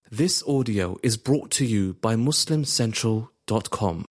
This audio is brought to you by MuslimCentral.com.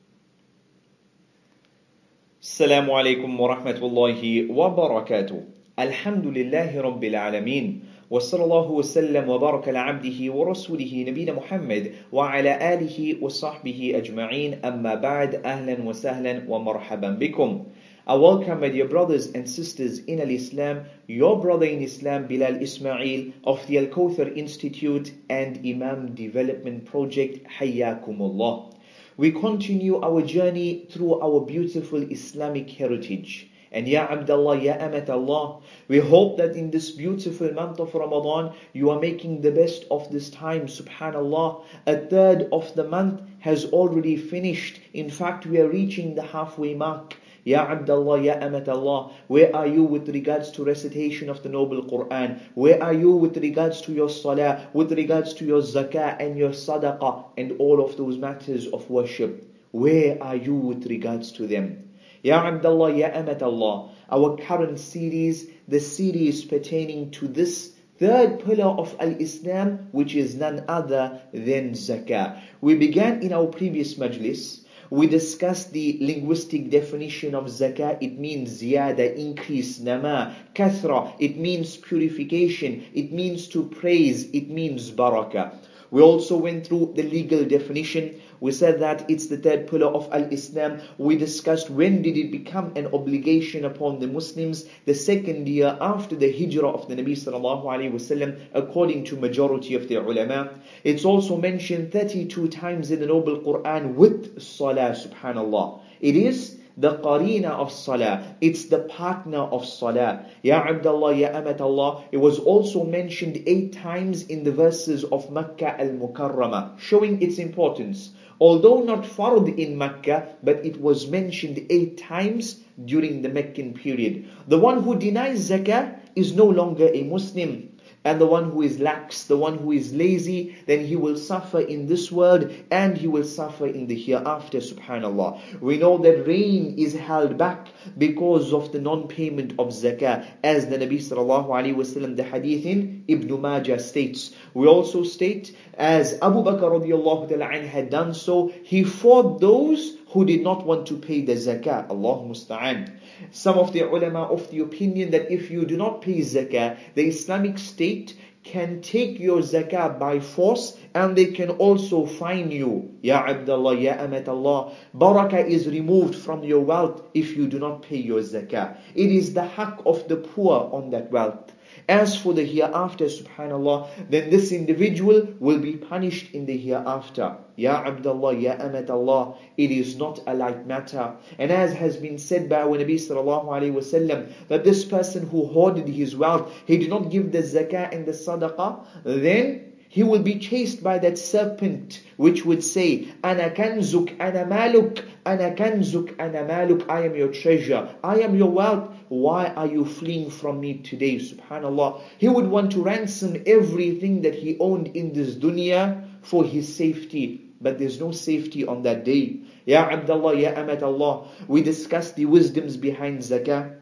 Assalamu alaikum wa rahmatullahi wa barakatuh. Alhamdulillahi rabbil alameen. Wa sallallahu wa sallam wa baraka ala abdihi wa rasulihi nabina Muhammad wa ala alihi wa sahbihi ajma'een. Amma ba'd, ahlan wa sahlan wa marhaban bikum. I welcome my dear brothers and sisters in Al-Islam, your brother in Islam, Bilal Ismail of the Al-Kawthar Institute and Imam Development Project, Hayyakumullah. We continue our journey through our beautiful Islamic heritage. And Ya Abdullah, Ya Amat Allah, we hope that in this beautiful month of Ramadan, you are making the best of this time. Subhanallah, a third of the month has already finished. In fact, we are reaching the halfway mark. Ya Abdullah, Ya Amat Allah, where are you with regards to recitation of the Noble Quran? Where are you with regards to your salah, with regards to your zakah and your sadaqah and all of those matters of worship? Where are you with regards to them? Ya Abdullah, Ya Amat Allah, our current series, the series pertaining to this third pillar of Al-Islam, which is none other than zakah. We began in our previous majlis. We discussed the linguistic definition of zakah. It means ziyada, increase, nama, kathra. It means purification. It means to praise. It means barakah. We also went through the legal definition. We said that it's the third pillar of Al-Islam. We discussed when did it become an obligation upon the Muslims. The second year after the hijrah of the Nabi sallallahu alaihi wasallam, according to majority of the ulama. It's also mentioned 32 times in the Noble Quran with salah, subhanallah. It is the qarina of salah. It's the partner of salah. Ya Abdullah, Ya Amat Allah. It was also mentioned 8 times in the verses of Makkah al-Mukarramah, showing its importance. Although not fard in Makkah, but it was mentioned 8 times during the Meccan period. The one who denies zakah is no longer a Muslim. And the one who is lax, the one who is lazy, then he will suffer in this world and he will suffer in the hereafter, subhanallah. We know that rain is held back because of the non-payment of zakah, as the Nabi sallallahu alaihi wasallam, the hadith in Ibn Majah states. We also state, as Abu Bakr radiallahu ta'ala anh had done so, he fought those who did not want to pay the zakah. Allah musta'an. Some of the ulama of the opinion that if you do not pay zakah, the Islamic State can take your zakah by force and they can also fine you. Ya Abdullah, Ya Amat Allah, barakah is removed from your wealth if you do not pay your zakah. It is the haqq of the poor on that wealth. As for the hereafter, subhanallah, then this individual will be punished in the hereafter. Ya Abdullah, Ya Amat Allah, it is not a light matter. And as has been said by our Nabi sallallahu alaihi wasallam, that this person who hoarded his wealth, he did not give the zakah and the sadaqah, then he will be chased by that serpent which would say, Ana kanzuk, ana maluk, ana kanzuk, ana maluk, I am your treasure, I am your wealth. Why are you fleeing from me today? Subhanallah. He would want to ransom everything that he owned in this dunya for his safety. But there's no safety on that day. Ya Abdullah, Ya Amat Allah, we discussed the wisdoms behind zakah.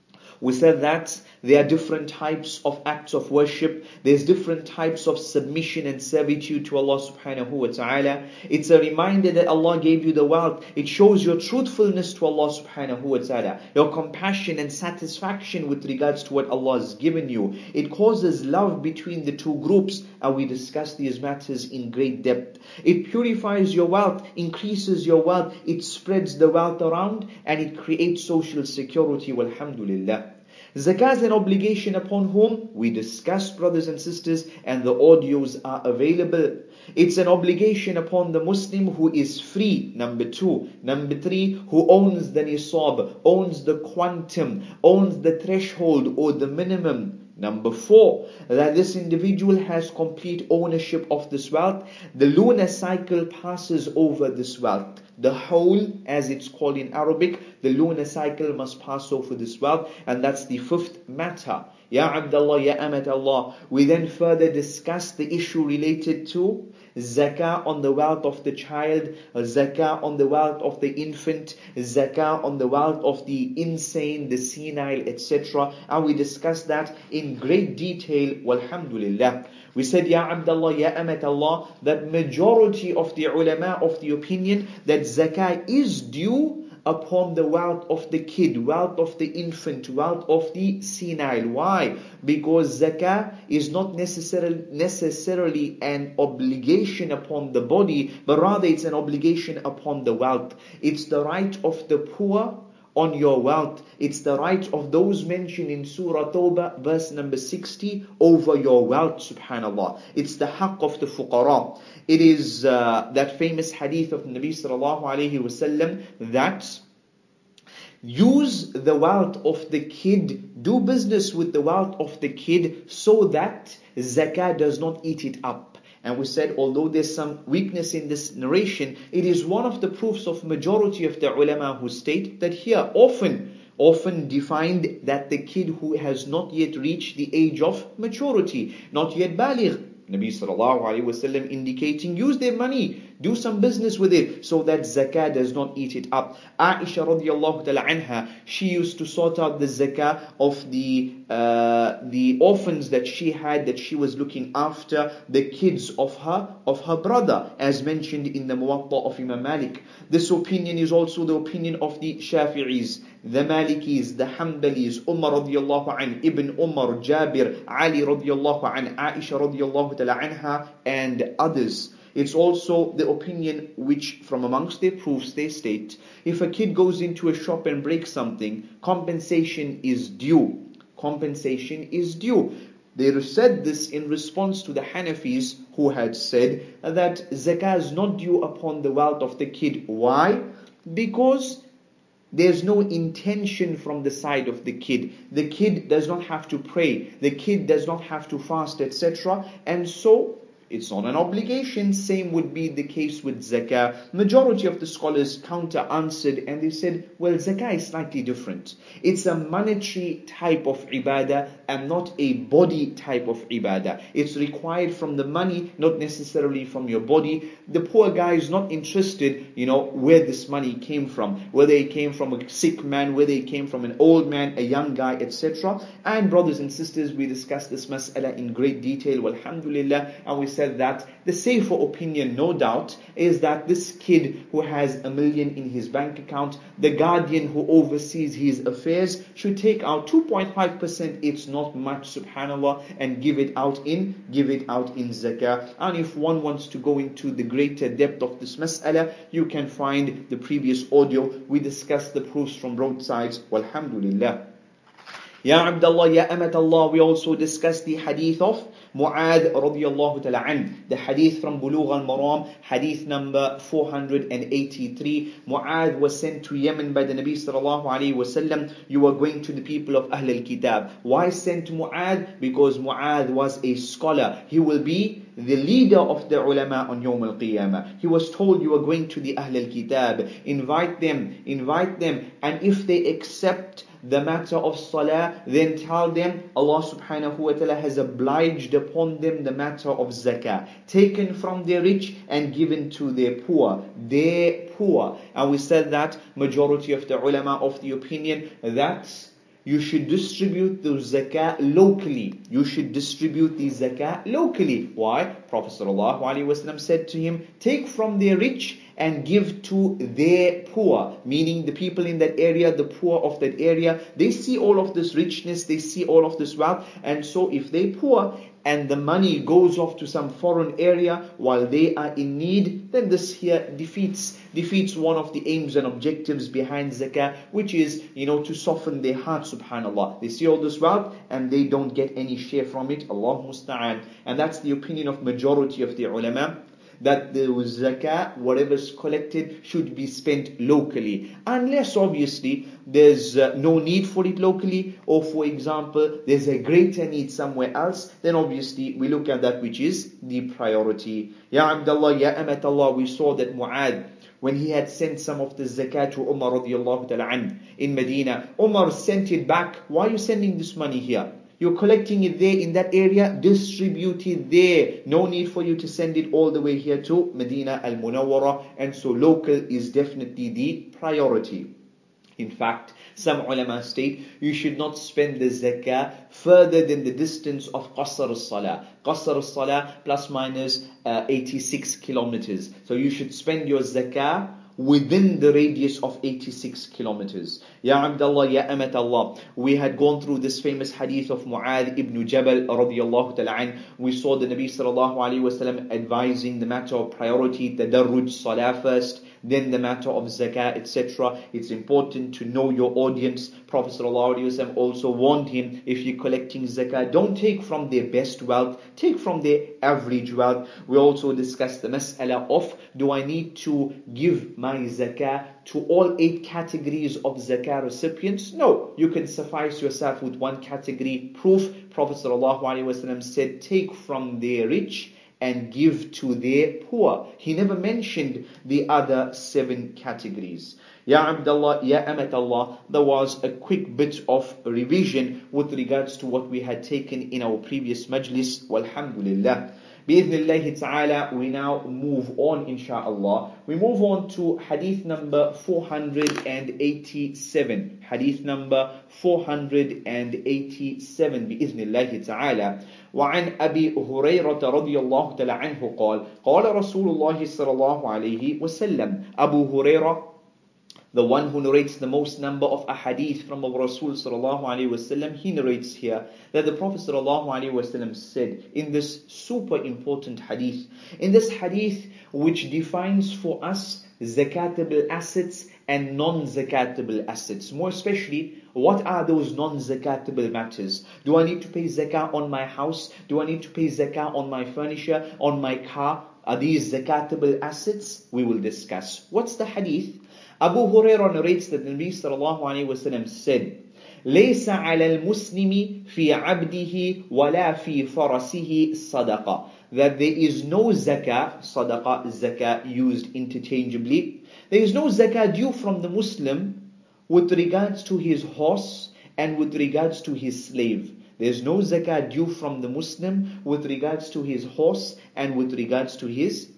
We said that there are different types of acts of worship. There's different types of submission and servitude to Allah subhanahu wa ta'ala. It's a reminder that Allah gave you the wealth. It shows your truthfulness to Allah subhanahu wa ta'ala. Your compassion and satisfaction with regards to what Allah has given you. It causes love between the two groups. And we discussed these matters in great depth. It purifies your wealth, increases your wealth. It spreads the wealth around and it creates social security. Walhamdulillah. Zakah is an obligation upon whom? We discussed, brothers and sisters, and the audios are available. It's an obligation upon the Muslim who is free, number 2. Number 3, who owns the nisab, owns the quantum, owns the threshold or the minimum. Number 4, that this individual has complete ownership of this wealth. The lunar cycle passes over this wealth. The whole, as it's called in Arabic, The lunar cycle must pass over this wealth, and that's the fifth matter. Ya Abdullah, Ya Amat Allah. We then further discuss the issue related to zakah on the wealth of the child, zakah on the wealth of the infant, zakah on the wealth of the insane, the senile, etc. And we discussed that in great detail, walhamdulillah. We said, Ya Abdullah, Ya Amat Allah, that majority of the ulama of the opinion that zakah is due upon the wealth of the kid, wealth of the infant, wealth of the senile. Why? Because zakah is not necessarily an obligation upon the body, but rather it's an obligation upon the wealth. It's the right of the poor on your wealth. It's the right of those mentioned in Surah Tawbah, verse number 60, over your wealth, subhanallah. It's the haqq of the fuqara. It is that famous hadith of Nabi sallallahu alayhi wasallam that use the wealth of the kid, do business with the wealth of the kid so that zakah does not eat it up. And we said, although there's some weakness in this narration, it is one of the proofs of majority of the ulama who state that here often defined that the kid who has not yet reached the age of maturity, not yet baligh. Nabi sallallahu alayhi wasallam indicating, use their money, do some business with it so that zakah does not eat it up. Aisha radiallahu ta'ala anha, she used to sort out the zakah of the orphans that she had, that she was looking after the kids of her brother, as mentioned in the Muwatta of Imam Malik. This opinion is also the opinion of the Shafi'is, the Malikis, the Hanbalis, Umar radiallahu an, Ibn Umar, Jabir, Ali radiallahu an, Aisha radiallahu ta'ala anha, and others. It's also the opinion which, from amongst their proofs, they state, if a kid goes into a shop and breaks something, compensation is due. Compensation is due. They said this in response to the Hanafis who had said that zakah is not due upon the wealth of the kid. Why? Because there's no intention from the side of the kid. The kid does not have to pray. The kid does not have to fast, etc. And so it's not an obligation. Same would be the case with zakah. Majority of the scholars counter-answered and they said, well, zakah is slightly different. It's a monetary type of ibadah and not a body type of ibadah. It's required from the money, not necessarily from your body. The poor guy is not interested, where this money came from. Whether it came from a sick man, whether it came from an old man, a young guy, etc. And brothers and sisters, we discussed this mas'ala in great detail, walhamdulillah, and we said that the safer opinion, no doubt, is that this kid who has $1 million in his bank account, the guardian who oversees his affairs should take out 2.5%. It's not much, subhanallah, and give it out in zakah. And if one wants to go into the greater depth of this mas'ala, you can find the previous audio. We discussed the proofs from both sides, walhamdulillah. Ya Abdullah, Ya Amat Allah, we also discussed the hadith of Mu'adh radiyallahu ta'ala an. The hadith from Bulugh al-Maram, hadith number 483. Mu'adh was sent to Yemen by the Nabi sallallahu alayhi wasallam. You are going to the people of Ahl al-Kitab. Why sent Mu'adh? Because Mu'adh was a scholar. He will be the leader of the ulama on Yawm al-Qiyamah. He was told, you are going to the Ahl al-Kitab. Invite them. And if they accept the matter of salah, then tell them Allah subhanahu wa ta'ala has obliged upon them the matter of zakah, taken from their rich and given to their poor. And we said that majority of the ulama of the opinion that you should distribute the zakah locally. You should distribute the zakah locally. Why? Prophet sallallahu alaihi wasallam said to him, take from their rich and give to their poor, meaning the people in that area, the poor of that area. They see all of this richness, they see all of this wealth, and so if they poor and the money goes off to some foreign area while they are in need, then this here defeats one of the aims and objectives behind zakah, which is, to soften their heart, subhanallah. They see all this wealth and they don't get any share from it, Allah musta'an. And that's the opinion of majority of the ulama, that the zakah, whatever's collected, should be spent locally. Unless, obviously, there's no need for it locally, or for example, there's a greater need somewhere else, then obviously we look at that which is the priority. Ya Abdullah, Ya Amat Allah, we saw that Mu'adh when he had sent some of the zakat to Umar radiallahu ta'ala an in Medina. Umar sent it back. Why are you sending this money here? You're collecting it there in that area, distribute it there. No need for you to send it all the way here to Medina al-Munawwara. And so local is definitely the priority. In fact, some ulama state you should not spend the zakah further than the distance of Qasr al-Salah. Qasr al-Salah plus minus 86 kilometers. So you should spend your zakah within the radius of 86 kilometers. Ya Abdullah, Ya Amat Allah. We had gone through this famous hadith of Mu'adh ibn Jabal radiyallahu ta'ala an. We saw the Nabi sallallahu alayhi wa sallam advising the matter of priority, tadarruj, salah first, then the matter of zakah, etc. It's important to know your audience. Prophet ﷺ also warned him, if you're collecting zakah, don't take from their best wealth, take from their average wealth. We also discussed the mas'ala of, do I need to give my zakah to all 8 categories of zakah recipients? No, you can suffice yourself with one category. Proof, Prophet ﷺ said, take from their rich and give to their poor. He never mentioned the other 7 categories. Ya Abdullah, Ya Amat Allah, there was a quick bit of revision with regards to what we had taken in our previous majlis. Walhamdulillah. Bi'idhnillahi ta'ala, we now move on, insha'Allah. We move on to hadith number 487. Hadith number 487, bi'idhnillahi ta'ala. وعن أبي هريرة رضي الله تعالى عنه قال قال رسول الله صلى الله عليه وسلم. Abu Hurairah, the one who narrates the most number of ahadith from our Rasul sallallahu alaihi wasallam, he narrates here that the Prophet sallallahu alaihi wasallam said in this super important hadith, in this hadith which defines for us zakatable assets and non-zakatable assets. More especially, what are those non-zakatable matters? Do I need to pay zakah on my house? Do I need to pay zakah on my furniture, on my car? Are these zakatable assets? We will discuss. What's the hadith? Abu Hurairah narrates that the Nabi sallallahu alayhi wa sallam said, لَيْسَ عَلَى الْمُسْلِمِ فِي عَبْدِهِ وَلَا فِي فَرَسِهِ صَدَقَةً. That there is no zakah, sadaqah, zakah used interchangeably. There is no zakah due from the Muslim with regards to his horse and with regards to his slave. There is no zakah due from the Muslim with regards to his horse and with regards to his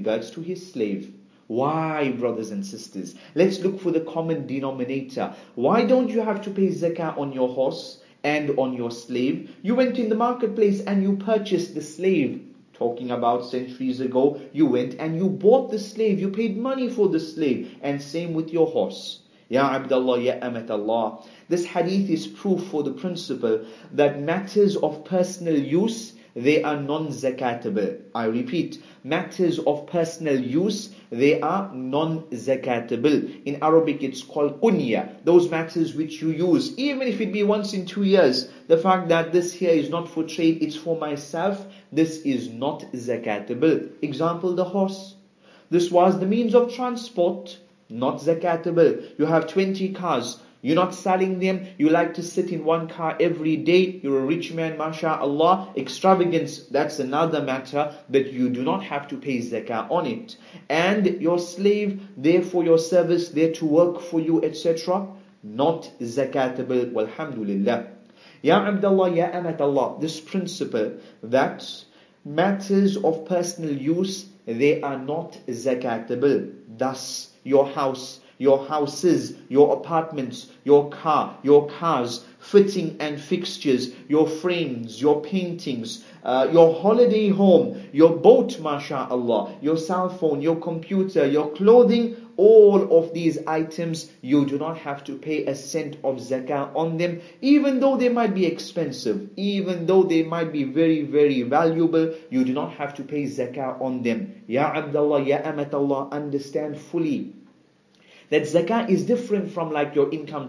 slave. Why, brothers and sisters? Let's look for the common denominator. Why don't you have to pay zakah on your horse and on your slave? You went in the marketplace and you purchased the slave. Talking about centuries ago, you went and you bought the slave. You paid money for the slave. And same with your horse. Ya Abdullah, Ya Amat Allah. This hadith is proof for the principle that matters of personal use, they are non-zakatable. I repeat, matters of personal use, they are non-zakatable. In Arabic it's called qunya. Those matters which you use, even if it be once in 2 years, the fact that this here is not for trade, it's for myself, this is not zakatable. Example, the horse. This was the means of transport, not zakatable. You have 20 cars. You're not selling them. You like to sit in one car every day. You're a rich man, mashallah. Extravagance, that's another matter, that you do not have to pay zakah on it. And your slave, there for your service, there to work for you, etc., not zakatable. Walhamdulillah. Ya Abdullah, Ya Amat Allah. This principle that matters of personal use, they are not zakatable. Thus, your house, your houses, your apartments, your car, your cars, fitting and fixtures, your frames, your paintings, your holiday home, your boat, mashallah, your cell phone, your computer, your clothing, all of these items, you do not have to pay a cent of zakah on them, even though they might be expensive, even though they might be very, very valuable, you do not have to pay zakah on them. Ya Abdullah, Ya Amat Allah, understand fully that zakah is different from like your income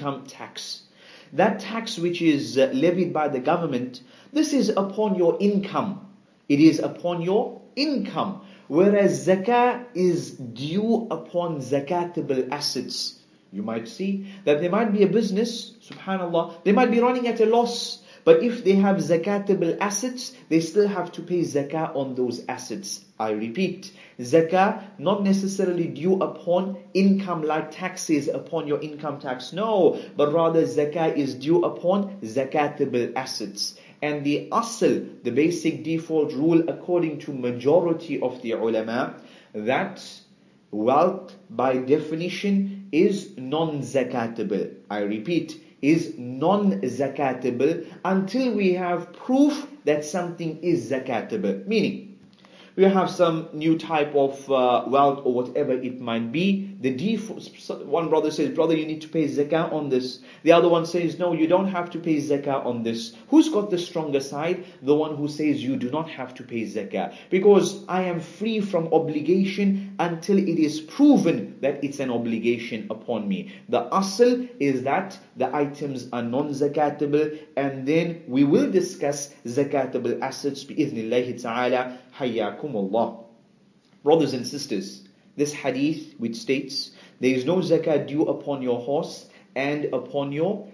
tax. That tax which is levied by the government, this is upon your income. It is upon your income. Whereas zakah is due upon zakatable assets. You might see that there might be a business, subhanallah, they might be running at a loss, But if they have zakatable assets, they still have to pay zakah on those assets. I repeat, zakah not necessarily due upon income like taxes upon your income tax. No, but rather zakah is due upon zakatable assets. And the asl, the basic default rule according to majority of the ulama, that wealth by definition is non-zakatable. I repeat, is non-zakatable until we have proof that something is zakatable. Meaning, we have some new type of wealth or whatever it might be. The default, one brother says, brother, you need to pay zakah on this. The other one says, no, you don't have to pay zakah on this. Who's got the stronger side? The one who says you do not have to pay zakah. Because I am free from obligation until it is proven that it's an obligation upon me. The asl is that the items are non-zakatable, and then we will discuss zakatable assets bi-idhnillahi ta'ala. Hayyakumullah. Brothers and sisters, this hadith which states there is no zakah due upon your horse and upon your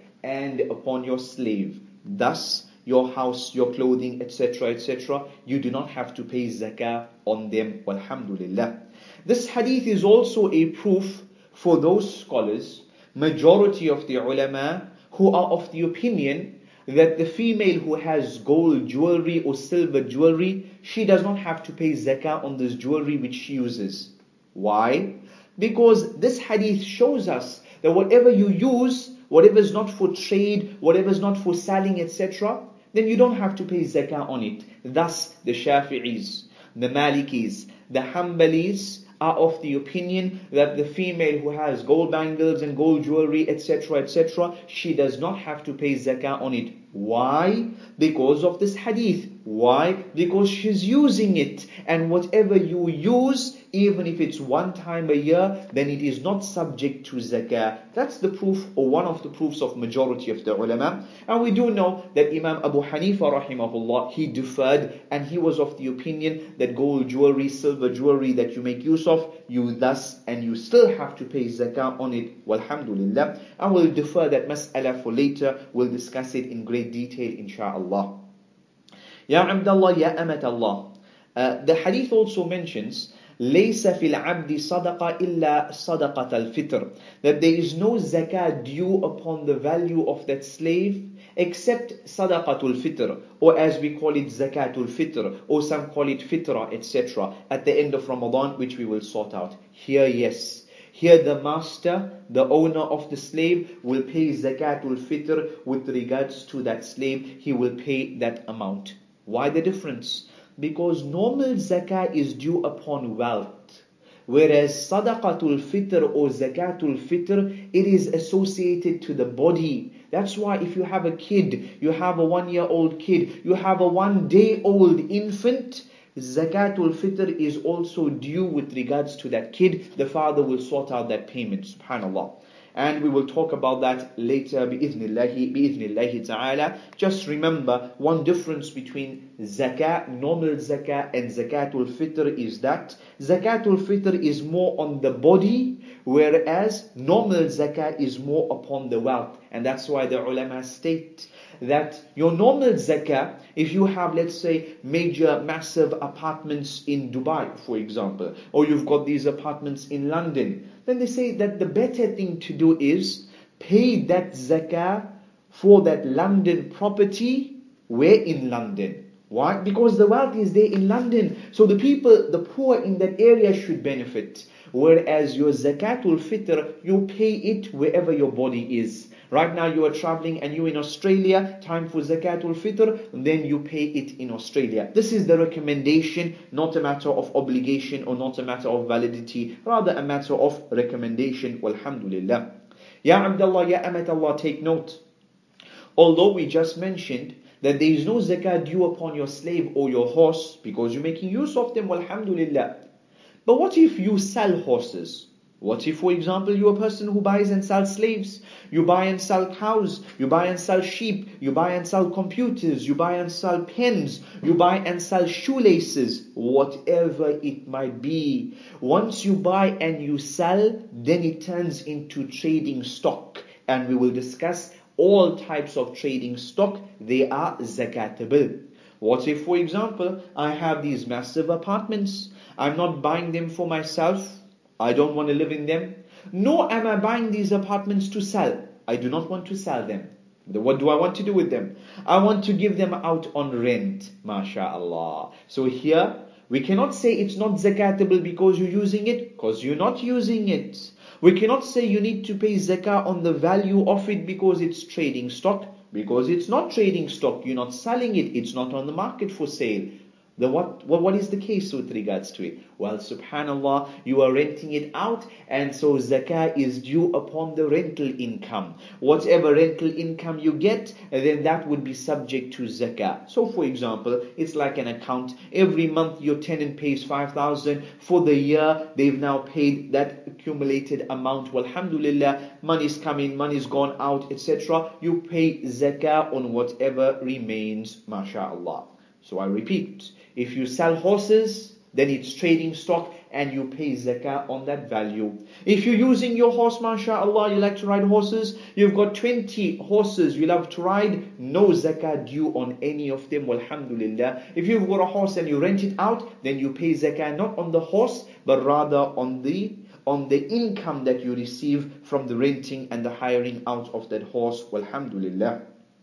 slave. Thus, your house, your clothing, etc., etc., you do not have to pay zakah on them. Walhamdulillah. This hadith is also a proof for those scholars, majority of the ulama, who are of the opinion that the female who has gold jewelry or silver jewelry, she does not have to pay zakah on this jewelry which she uses. Why? Because this hadith shows us that whatever you use, whatever is not for trade, whatever is not for selling, etc., then you don't have to pay zakah on it. Thus, the Shafi'is, the Malikis, the Hanbalis are of the opinion that the female who has gold bangles and gold jewelry, etc., etc., she does not have to pay zakah on it. Why? Because of this hadith. Why? Because she's using it. And whatever you use, even if it's one time a year, then it is not subject to zakah. That's the proof, or one of the proofs of majority of the ulama. And we do know that Imam Abu Hanifa rahimahullah, he differed, and he was of the opinion that gold jewelry, silver jewelry that you make use of, you thus, and you still have to pay zakah on it. Walhamdulillah. And we'll defer that mas'ala for later. We'll discuss it in great detail, inshaAllah. Ya Abdullah, Ya Amat Allah. The hadith also mentions لَيْسَ فِي الْعَبْدِ صَدَقَ إِلَّا صَدَقَةَ الْفِطْرِ, that there is no zakah due upon the value of that slave except sadaqatul fitr, or as we call it zakatul fitr, or some call it fitra, etc. at the end of Ramadan, which we will sort out. Here, yes. Here the master, the owner of the slave, will pay zakatul fitr with regards to that slave. He will pay that amount. Why the difference? Because normal zakah is due upon wealth, whereas sadaqatul fitr or zakatul fitr, it is associated to the body. That's why if you have a kid, you have a 1-year-old kid, you have a 1-day-old infant, zakatul fitr is also due with regards to that kid. The father will sort out that payment, subhanallah. And we will talk about that later, bi-idhnillahi ta'ala. Just remember, one difference between zakah, normal zakah, and zakatul fitr is that zakatul fitr is more on the body, whereas normal zakah is more upon the wealth. And that's why the ulama state that your normal zakah, if you have, let's say, major massive apartments in Dubai, for example, or you've got these apartments in London, then they say that the better thing to do is pay that zakah for that London property. Where in London? Why? Because the wealth is there in London. So the people, the poor in that area should benefit. Whereas your zakatul fitr, you pay it wherever your body is. Right now you are traveling and you're in Australia, time for zakatul fitr, then you pay it in Australia. This is the recommendation, not a matter of obligation or not a matter of validity, rather a matter of recommendation. Walhamdulillah. Ya Abdullah, Ya Amat Allah, take note. Although we just mentioned that there is no zakah due upon your slave or your horse because you're making use of them, walhamdulillah. But what if you sell horses? What if, for example, you're a person who buys and sells slaves? You buy and sell cows, you buy and sell sheep, you buy and sell computers, you buy and sell pens, you buy and sell shoelaces, whatever it might be. Once you buy and you sell, then it turns into trading stock. And we will discuss all types of trading stock, they are zakatable. What if, for example, I have these massive apartments, I'm not buying them for myself, I don't want to live in them, nor am I buying these apartments to sell. I do not want to sell them. What do I want to do with them? I want to give them out on rent, mashallah. So here, we cannot say it's not zakatable because you're using it, because you're not using it. We cannot say you need to pay zakah on the value of it because it's trading stock, because it's not trading stock, you're not selling it, it's not on the market for sale. Then what is the case with regards to it? Well, subhanallah, you are renting it out, and so zakah is due upon the rental income. Whatever rental income you get, then that would be subject to zakah. So for example, it's like an account. Every month your tenant pays 5,000. For the year, they've now paid that accumulated amount. Well, alhamdulillah, money's coming, money's gone out, etc. You pay zakah on whatever remains, mashallah. So I repeat, if you sell horses, then it's trading stock and you pay zakah on that value. If you're using your horse, mashallah, you like to ride horses, you've got 20 horses you love to ride, no zakah due on any of them, walhamdulillah. If you've got a horse and you rent it out, then you pay zakah not on the horse, but rather on the income that you receive from the renting and the hiring out of that horse, walhamdulillah.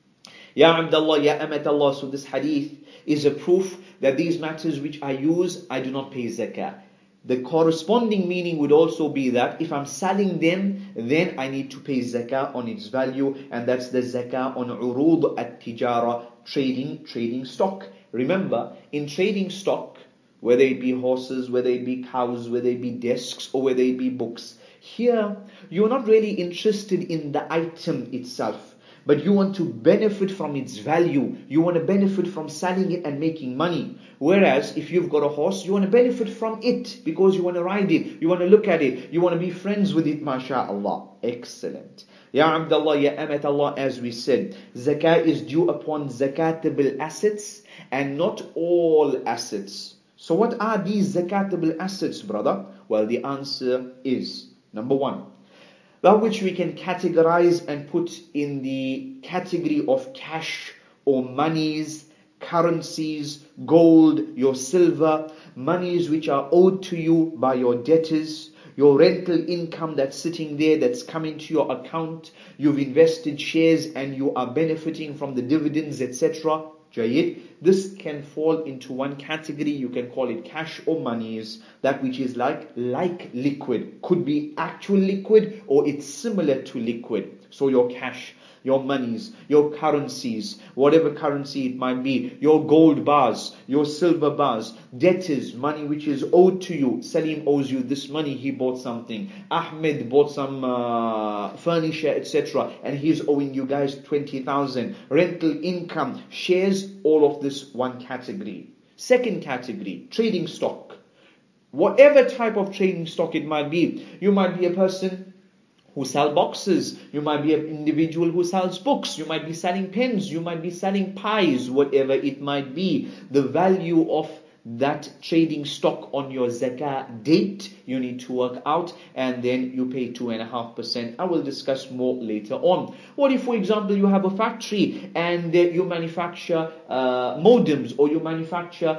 Ya Abdullah, Ya Amatallah, so this hadith is a proof that these matters which I use, I do not pay zakah. The corresponding meaning would also be that if I'm selling them, then I need to pay zakah on its value, and that's the zakah on urud at-tijara, trading stock. Remember, in trading stock, whether it be horses, whether it be cows, whether it be desks, or whether it be books, here you're not really interested in the item itself, but you want to benefit from its value. You want to benefit from selling it and making money. Whereas if you've got a horse, you want to benefit from it because you want to ride it, you want to look at it, you want to be friends with it, mashallah. Excellent. Ya Abdullah, Ya Amatallah, as we said, zakah is due upon zakatable assets and not all assets. So what are these zakatable assets, brother? Well, the answer is, number one, that which we can categorize and put in the category of cash or monies, currencies, gold, your silver, monies which are owed to you by your debtors, your rental income that's sitting there, that's coming to your account, you've invested shares and you are benefiting from the dividends, etc. Jayyid. This can fall into one category. You can call it cash or monies, that which is like liquid. Could be actual liquid or it's similar to liquid. So your cash, your monies, your currencies, whatever currency it might be, your gold bars, your silver bars, debtors, money which is owed to you. Salim owes you this money, he bought something. Ahmed bought some furniture, etc. and he's owing you guys 20,000. Rental income, shares, all of this one category. Second category, trading stock. Whatever type of trading stock it might be. You might be a person who sells boxes, you might be an individual who sells books, you might be selling pens, you might be selling pies, whatever it might be. The value of that trading stock on your zakah date, you need to work out, and then you pay 2.5%. I will discuss more later on. What if, for example, you have a factory and you manufacture modems, or you manufacture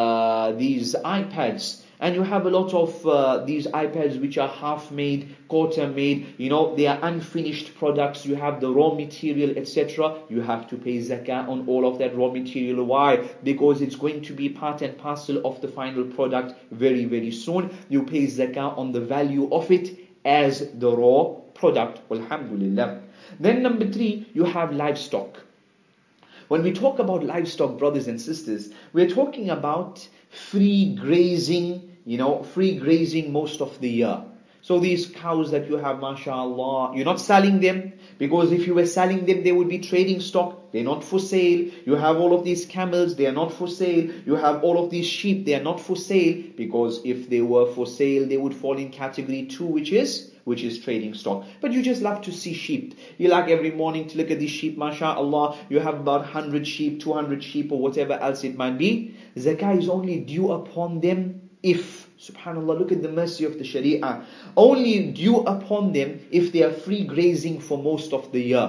these iPads, and you have a lot of these iPads which are half made, quarter made, they are unfinished products, you have the raw material, etc. You have to pay zakah on all of that raw material. Why? Because it's going to be part and parcel of the final product very, very soon. You pay zakah on the value of it as the raw product. Alhamdulillah. Then number 3, you have livestock. When we talk about livestock, brothers and sisters, we're talking about free grazing, free grazing most of the year. So these cows that you have, mashallah, you're not selling them, because if you were selling them, they would be trading stock. They're not for sale. You have all of these camels, they are not for sale. You have all of these sheep, they are not for sale, because if they were for sale, they would fall in category 2, which is trading stock. But you just love to see sheep. You like every morning to look at these sheep, mashallah. You have about 100 sheep, 200 sheep, or whatever else it might be. Zakah is only due upon them if, subhanallah, look at the mercy of the Sharia, only due upon them if they are free grazing for most of the year.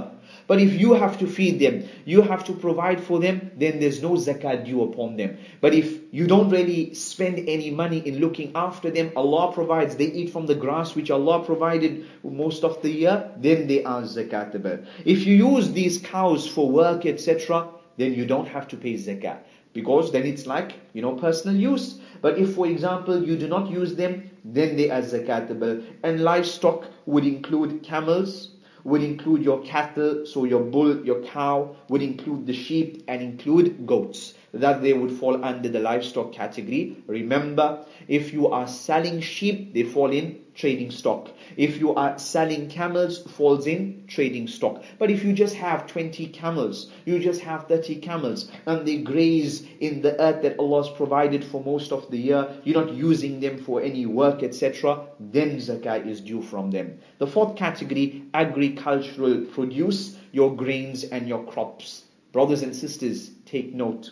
But if you have to feed them, you have to provide for them, then there's no zakat due upon them. But if you don't really spend any money in looking after them, Allah provides, they eat from the grass which Allah provided most of the year, then they are zakatable. If you use these cows for work, etc., then you don't have to pay zakat, because then it's like, personal use. But if, for example, you do not use them, then they are zakatable. And livestock would include camels, would include your cattle, so your bull, your cow, would include the sheep, and include goats. That they would fall under the livestock category. Remember, if you are selling sheep, they fall in trading stock. If you are selling camels, falls in trading stock. But if you just have 20 camels, you just have 30 camels, and they graze in the earth that Allah has provided for most of the year, you're not using them for any work, etc., then zakah is due from them. The fourth category, agricultural produce, your grains and your crops. Brothers and sisters, take note.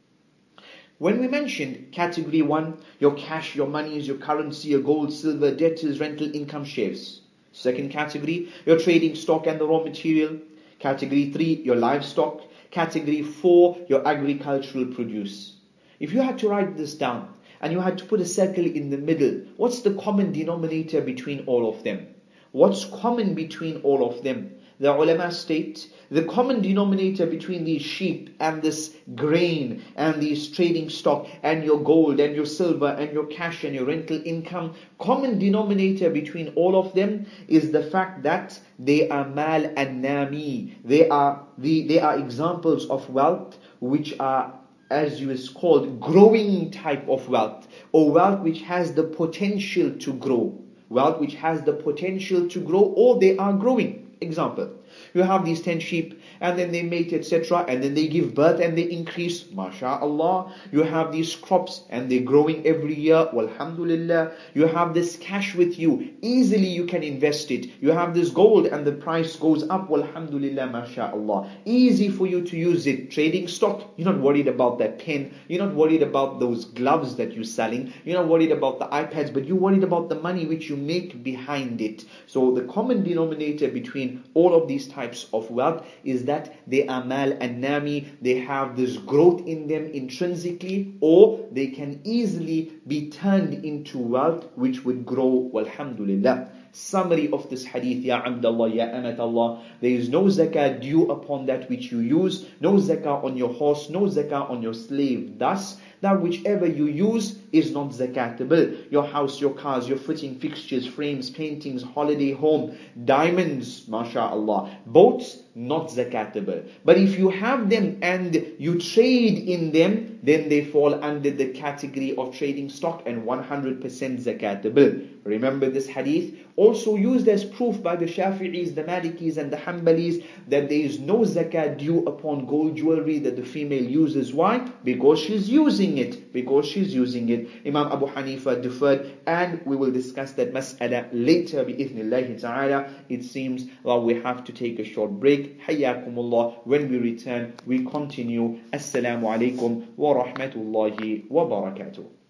When we mentioned category 1, your cash, your monies, your currency, your gold, silver, debtors, rental income, shares. Second category, your trading stock and the raw material. Category 3, your livestock. Category 4, your agricultural produce. If you had to write this down and you had to put a circle in the middle, what's the common denominator between all of them? What's common between all of them? The ulama state, the common denominator between these sheep and this grain and these trading stock and your gold and your silver and your cash and your rental income, common denominator between all of them is the fact that they are mal and nami. They are examples of wealth which are, as you is called, growing type of wealth, or wealth which has the potential to grow. Wealth which has the potential to grow, or they are growing. Example, you have these 10 sheep and then they mate, etc., and then they give birth and they increase, mashallah. You have these crops and they're growing every year, walhamdulillah. You have this cash with you, easily you can invest it. You have this gold and the price goes up, walhamdulillah, mashallah. Easy for you to use it. Trading stock, you're not worried about that pen, you're not worried about those gloves that you're selling, you're not worried about the iPads, but you're worried about the money which you make behind it. So the common denominator between all of these types of wealth is that they are mal and nami. They have this growth in them intrinsically, or they can easily be turned into wealth which would grow, walhamdulillah. Summary of this hadith, Ya Abdullah, Ya Amat Allah, there is no zakah due upon that which you use, no zakah on your horse, no zakah on your slave. Thus, that whichever you use is not zakatable. Your house, your cars, your fitting fixtures, frames, paintings, holiday home, diamonds, mashallah, boats, not zakatable. But if you have them and you trade in them, then they fall under the category of trading stock and 100% zakatable. Remember this hadith, also used as proof by the Shafi'is, the Malikis and the Hanbalis, that there is no zakat due upon gold jewelry that the female uses. Why? Because she's using it. Because she's using it. Imam Abu Hanifa deferred, and we will discuss that mas'ala later bi'ithnillahi ta'ala. It seems that we have to take a short break. Hayyakumullah. When we return, we continue. Assalamu alaikum wa rahmatullahi wa barakatuh.